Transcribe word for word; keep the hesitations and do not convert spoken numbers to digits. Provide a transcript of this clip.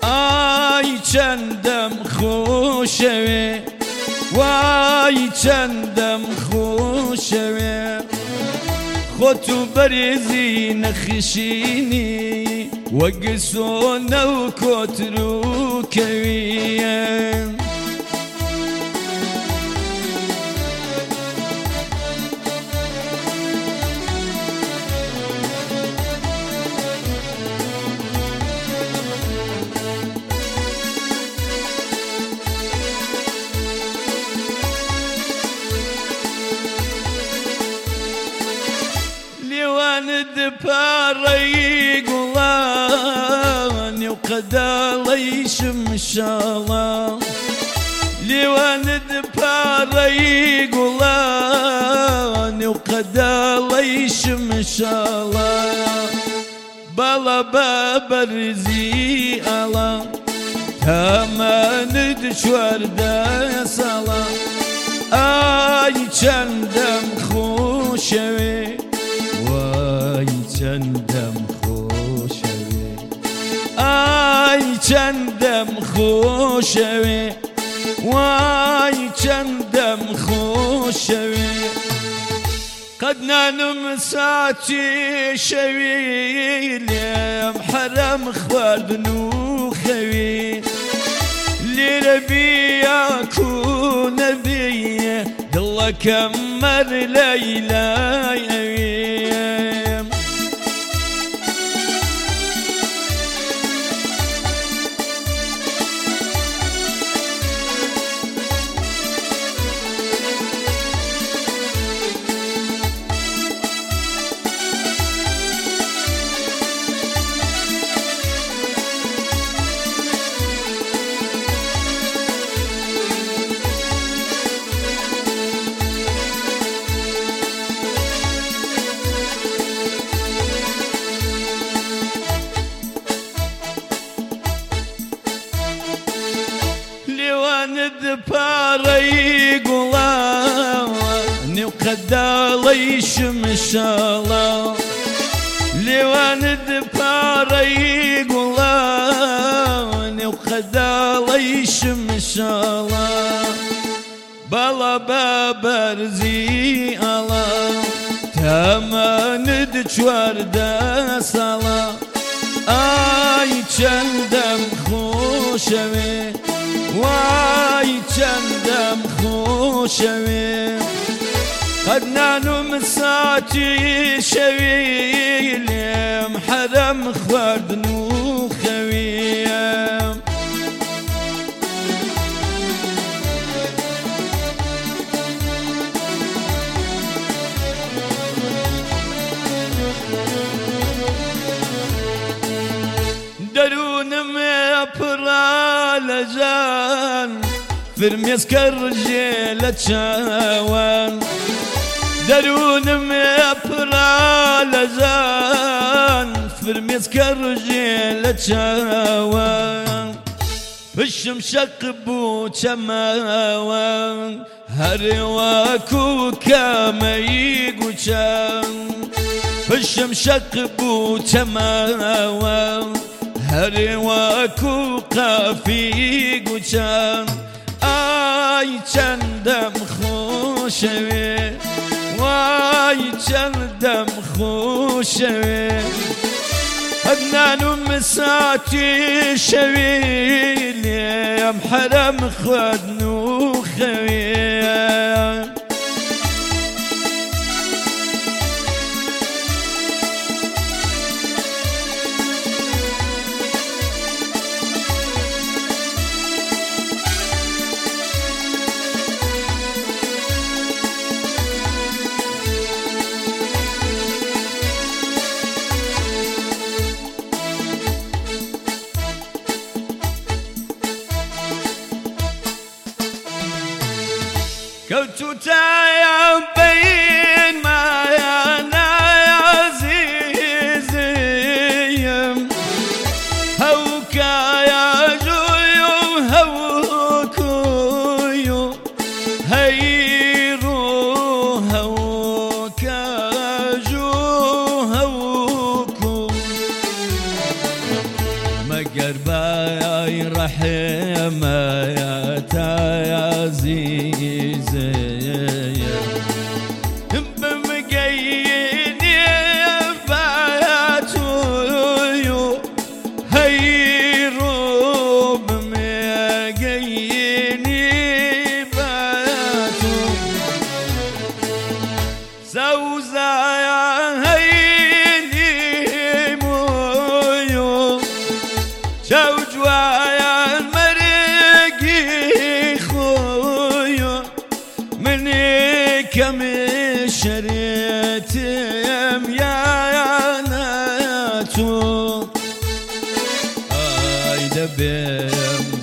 ئای چەندەم خۆشەوێ وای چەندەم خۆشەوێ خۆت و بەرێزی نەخشینی وەک سۆنە و کۆتر و کەویە لێوانت پاڕەی گوڵانی و قەداڵەی شمشاڵە لێوانت پاڕەی گوڵانی و قەداڵەی شمشاڵە باڵا بە بەرزی ئاڵە تامانت چواردە ساڵە ئای چەندەم خۆشەوێ وای چەندەم خۆشەوێ ئای چەندەم خۆشەوێ وای چەندەم خۆشەوێ قەت نانم ساتی شەوی لێم حەرەم خواردن و خەوی لێرە بیا کو نەبیە دڵەکەم مەر لەیلای ئەوێم لێوانت پاڕەی گوڵانی و قەداڵەی شمشاڵە لێوانت پاڕەی گوڵانی و قەداڵەی شمشاڵە باڵا بە بەرزی ئاڵە تامانت چواردە ساڵە ئای چەندەم خۆشەوێ وای چەندەم خۆشەوێ قەت نانم ساتی شەوی لێم حەرەم خواردن و خەویە دەروونم پڕا لە جان فرمێسکە ڕژێ لە چاوان دەروونم پڕا لە جان فرمێسکە ڕژێ لە چاوان پشم شەق بوو چەماوان هەرواکو کامەی گوچان پشم شەق بوو چەماوان هەرواکو قافی گوچان ئای چەندەم خۆشەوێ وای چەندەم خۆشەوێ قەت نانم ساتی شەوی لێم حەرەم خواردن و خەوێ کەوتوتایە بەین مایانە عەزیزیم هەوکایە جوی و هەوکوی و هەیر و هەوکاژ و هەوکو قرباي رحمة يا عزيزي بمقيني باتو هيرو بمقيني باتو زوزا هيني مويو شوجوايا المرقي خويو مني كم شريتم يا ناتو اي دبم